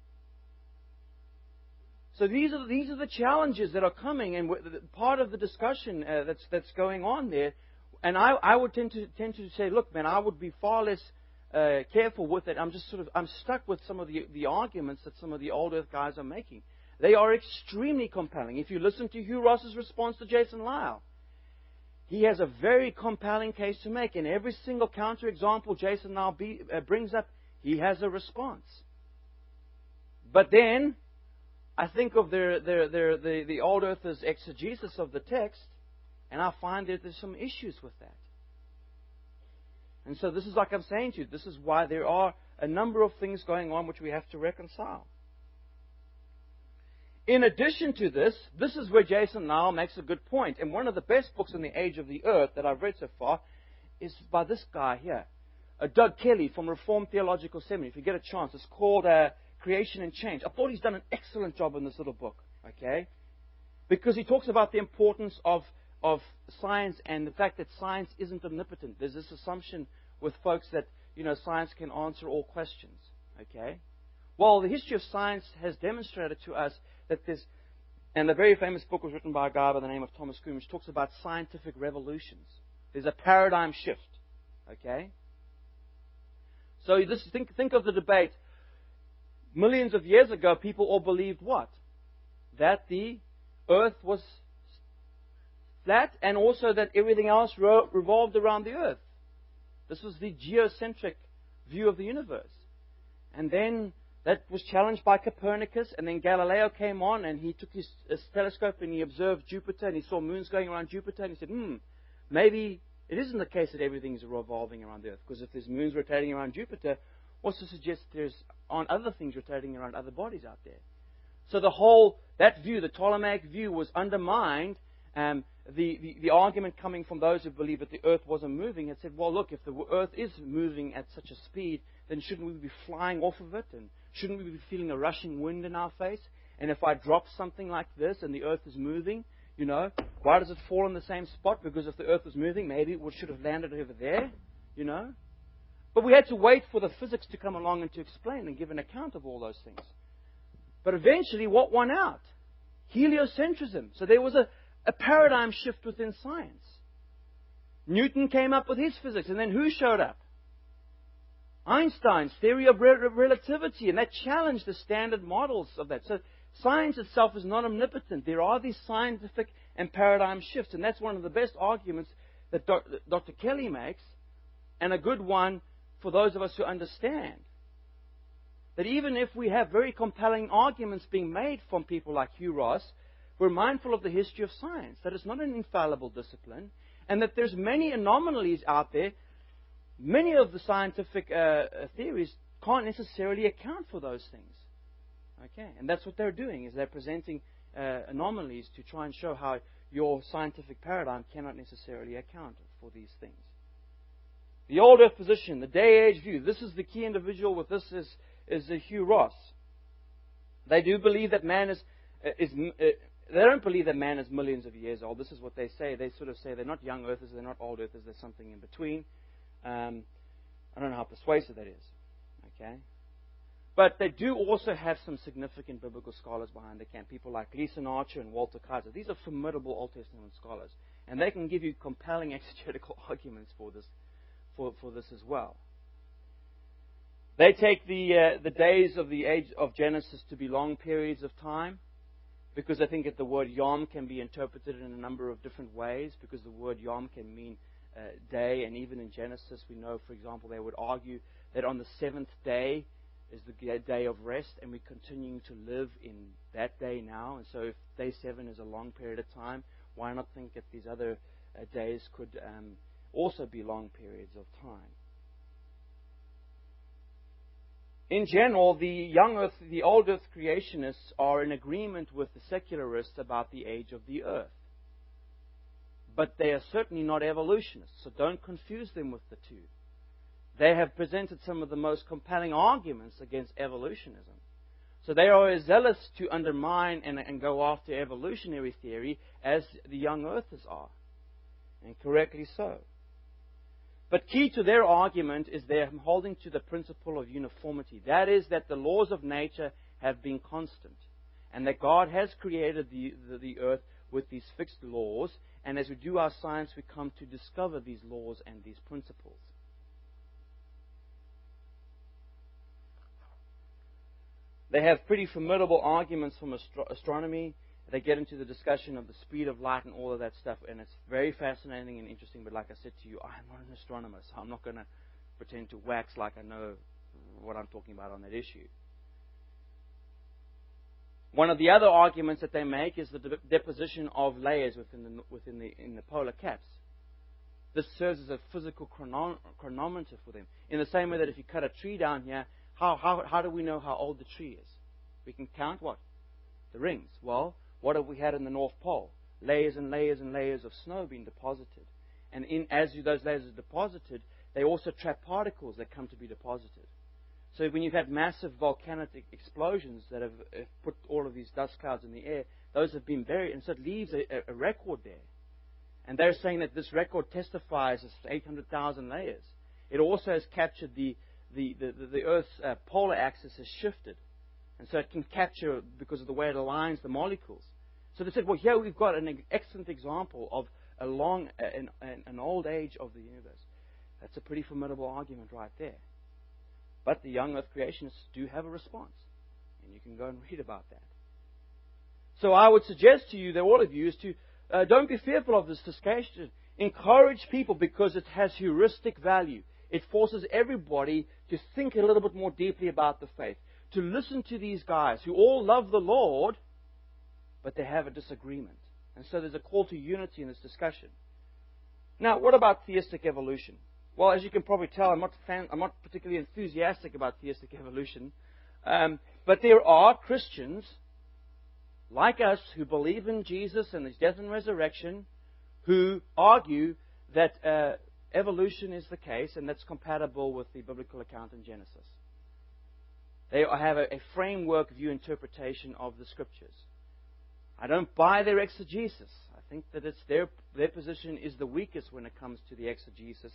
So these are these are the challenges that are coming, and part of the discussion uh, that's that's going on there. And I, I would tend to tend to say, look, man, I would be far less uh, careful with it. I'm just sort of I'm stuck with some of the the arguments that some of the old Earth guys are making. They are extremely compelling. If you listen to Hugh Ross's response to Jason Lyle, he has a very compelling case to make. In every single counterexample Jason Lyle be, uh, brings up, he has a response. But then I think of their, their, their, the, the old Earthers' exegesis of the text, and I find that there's some issues with that. And so this is like I'm saying to you, this is why there are a number of things going on which we have to reconcile. In addition to this, this is where Jason Lyle makes a good point. And one of the best books on the age of the Earth that I've read so far is by this guy here, uh, Doug Kelly from Reformed Theological Seminary. If you get a chance, it's called uh, Creation and Change. I thought he's done an excellent job in this little book, okay? Because he talks about the importance of, of science and the fact that science isn't omnipotent. There's this assumption with folks that you know, science can answer all questions. Okay? Well, the history of science has demonstrated to us that there's, and a very famous book was written by a guy by the name of Thomas Kuhn, which talks about scientific revolutions. There's a paradigm shift. Okay? So this, think, think of the debate. Millions of years ago, people all believed what? That the earth was flat, and also that everything else ro- revolved around the earth. This was the geocentric view of the universe. And then that was challenged by Copernicus, and then Galileo came on, and he took his, his telescope and he observed Jupiter, and he saw moons going around Jupiter, and he said, hmm, maybe it isn't the case that everything is revolving around the earth, because if there's moons rotating around Jupiter, what's to suggest there's aren't other things rotating around other bodies out there? So the whole, that view, the Ptolemaic view, was undermined. Um, the, the, the argument coming from those who believe that the earth wasn't moving had said, well, look, if the earth is moving at such a speed, then shouldn't we be flying off of it? And shouldn't we be feeling a rushing wind in our face? And if I drop something like this and the earth is moving, you know, why does it fall in the same spot? Because if the earth was moving, maybe it should have landed over there, you know? But we had to wait for the physics to come along and to explain and give an account of all those things. But eventually, what won out? Heliocentrism. So there was a, a paradigm shift within science. Newton came up with his physics, and then who showed up? Einstein's theory of re- relativity, and that challenged the standard models of that. So science itself is not omnipotent. There are these scientific and paradigm shifts, and that's one of the best arguments that Doctor Kelly makes, and a good one for those of us who understand. That even if we have very compelling arguments being made from people like Hugh Ross, we're mindful of the history of science, that it's not an infallible discipline, and that there's many anomalies out there. Many of the scientific uh, theories can't necessarily account for those things. Okay, and that's what they're doing, is they're presenting uh, anomalies to try and show how your scientific paradigm cannot necessarily account for these things. The old earth position, the day-age view. This is the key individual with this is, is uh, Hugh Ross. They do believe that man is, uh, is uh, they don't believe that man is millions of years old. This is what they say. They sort of say they're not young earthers, they're not old earthers, there's something in between. Um, I don't know how persuasive that is. Okay? But they do also have some significant biblical scholars behind the camp. People like Gleason Archer and Walter Kaiser. These are formidable Old Testament scholars. And they can give you compelling exegetical arguments for this for, for this as well. They take the uh, the days of the age of Genesis to be long periods of time, because I think that the word yom can be interpreted in a number of different ways, because the word yom can mean uh, day, and even in Genesis we know, for example, they would argue that on the seventh day is the day of rest, and we're continuing to live in that day now. And so if day seven is a long period of time, why not think that these other uh, days could um, also be long periods of time? In general, the young earth, the old earth creationists are in agreement with the secularists about the age of the earth. But they are certainly not evolutionists, so don't confuse them with the two. They have presented some of the most compelling arguments against evolutionism. So they are as zealous to undermine and, and go after evolutionary theory as the young earthers are. And correctly so. But key to their argument is they're holding to the principle of uniformity. That is, that the laws of nature have been constant, and that God has created the, the, the earth with these fixed laws, and as we do our science, we come to discover these laws and these principles. They have pretty formidable arguments from astro- astronomy. They get into the discussion of the speed of light and all of that stuff, and it's very fascinating and interesting. But like I said to you, I'm not an astronomer, so I'm not going to pretend to wax like I know what I'm talking about on that issue. One of the other arguments that they make is the de- deposition of layers within the within the in the polar caps. This serves as a physical chrono- chronometer for them. In the same way that if you cut a tree down here, how how how do we know how old the tree is? We can count what? The rings. Well, what have we had in the North Pole? Layers and layers and layers of snow being deposited. And in, as those layers are deposited, they also trap particles that come to be deposited. So when you've had massive volcanic explosions that have, have put all of these dust clouds in the air, those have been buried, and so it leaves a, a record there. And they're saying that this record testifies as eight hundred thousand layers. it also has captured the, the, the, the, the Earth's uh, polar axis has shifted. And so it can capture, because of the way it aligns the molecules. So they said, well, here we've got an excellent example of a long, an, an old age of the universe. That's a pretty formidable argument right there. But the young Earth creationists do have a response. And you can go and read about that. So I would suggest to you, that all of you, is to uh, don't be fearful of this discussion. Encourage people because it has heuristic value. It forces everybody to think a little bit more deeply about the faith. To listen to these guys who all love the Lord, but they have a disagreement. And so there's a call to unity in this discussion. Now, what about theistic evolution? Well, as you can probably tell, I'm not, fan, I'm not particularly enthusiastic about theistic evolution. Um, but there are Christians like us who believe in Jesus and His death and resurrection, who argue that uh, evolution is the case and that's compatible with the biblical account in Genesis. They have a, a framework view interpretation of the Scriptures. I don't buy their exegesis. I think that it's their their position is the weakest when it comes to the exegesis.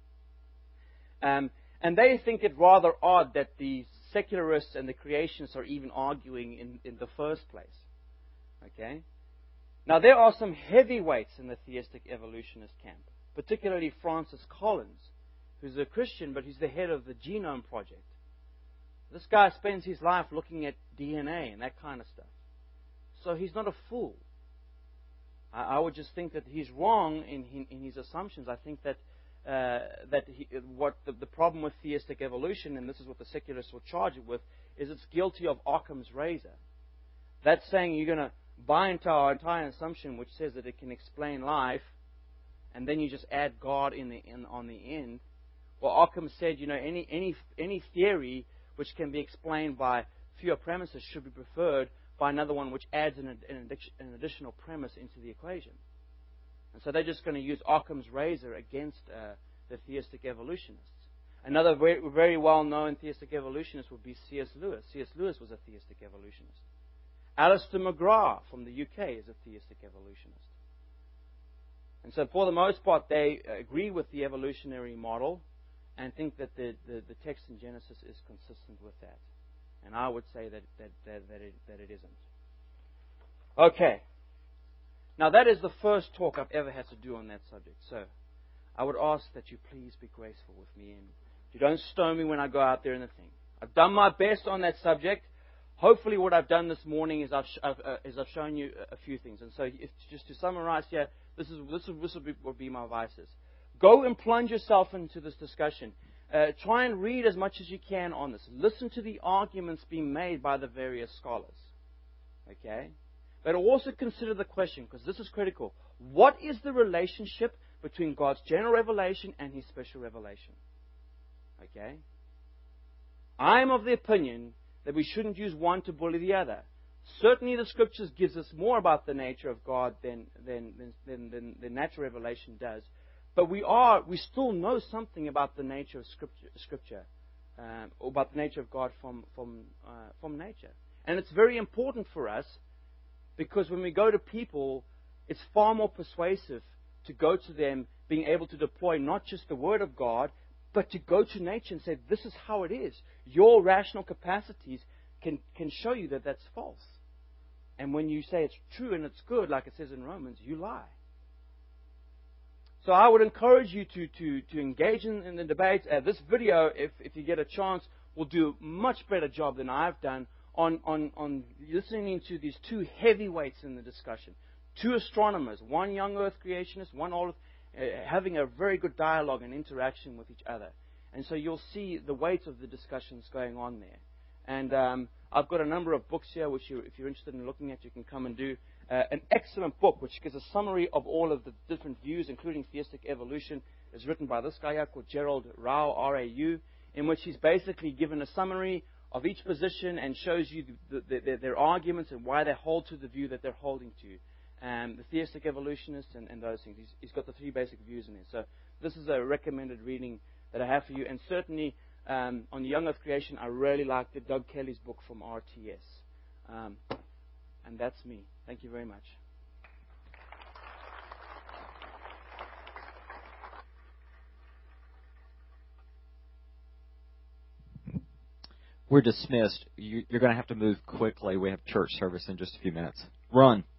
Um, and they think it rather odd that the secularists and the creationists are even arguing in, in the first place. Okay? Now, there are some heavyweights in the theistic evolutionist camp, particularly Francis Collins, who's a Christian, but he's the head of the Genome Project. This guy spends his life looking at D N A and that kind of stuff. So he's not a fool. I, I would just think that he's wrong in, in, in his assumptions. I think that uh, that he, what the, the problem with theistic evolution, and this is what the secularists will charge it with, is it's guilty of Occam's razor. That's saying you're going to buy into our entire assumption, which says that it can explain life, and then you just add God in the in, on the end. Well, Occam said, you know, any any any theory which can be explained by fewer premises should be preferred by another one which adds an, an, an additional premise into the equation. And so they're just going to use Occam's razor against uh, the theistic evolutionists. Another very, very well-known theistic evolutionist would be C S Lewis. C S Lewis was a theistic evolutionist. Alistair McGrath from the U K is a theistic evolutionist. And so for the most part, they agree with the evolutionary model and think that the, the, the text in Genesis is consistent with that. And I would say that, that, that, that, it, that it isn't. Okay. Now that is the first talk I've ever had to do on that subject. So I would ask that you please be graceful with me and you don't stone me when I go out there in the thing. I've done my best on that subject. Hopefully what I've done this morning is I've, uh, is I've shown you a few things. And so if, just to summarize here, this, is, this, is, this will, be, will be my advices. Go and plunge yourself into this discussion. Uh, try and read as much as you can on this. Listen to the arguments being made by the various scholars. Okay? But also consider the question, because this is critical. What is the relationship between God's general revelation and His special revelation? Okay? I'm of the opinion that we shouldn't use one to bully the other. Certainly the Scriptures gives us more about the nature of God than, than, than, than, than natural revelation does. But we are, we still know something about the nature of Scripture, scripture um, or about the nature of God from, from, uh, from nature. And it's very important for us because when we go to people, it's far more persuasive to go to them being able to deploy not just the Word of God, but to go to nature and say, this is how it is. Your rational capacities can, can show you that that's false. And when you say it's true and it's good, like it says in Romans, you lie. So I would encourage you to, to, to engage in, in the debate. Uh, this video, if, if you get a chance, will do a much better job than I've done on, on, on listening to these two heavyweights in the discussion. Two astronomers, one young Earth creationist, one old Earth, uh, having a very good dialogue and interaction with each other. And so you'll see the weight of the discussions going on there. And um, I've got a number of books here, which you, if you're interested in looking at, you can come and do. Uh, an excellent book, which gives a summary of all of the different views, including theistic evolution, is written by this guy here called Gerald Rau, R A U, in which he's basically given a summary of each position and shows you the, the, the, their arguments and why they hold to the view that they're holding to. Um, the theistic evolutionists and, and those things. He's, he's got the three basic views in there. So this is a recommended reading that I have for you. And certainly um, on the Young Earth Creation, I really like the Doug Kelly's book from R T S. Um, and that's me. Thank you very much. We're dismissed. You, you're going to have to move quickly. We have church service in just a few minutes. Run.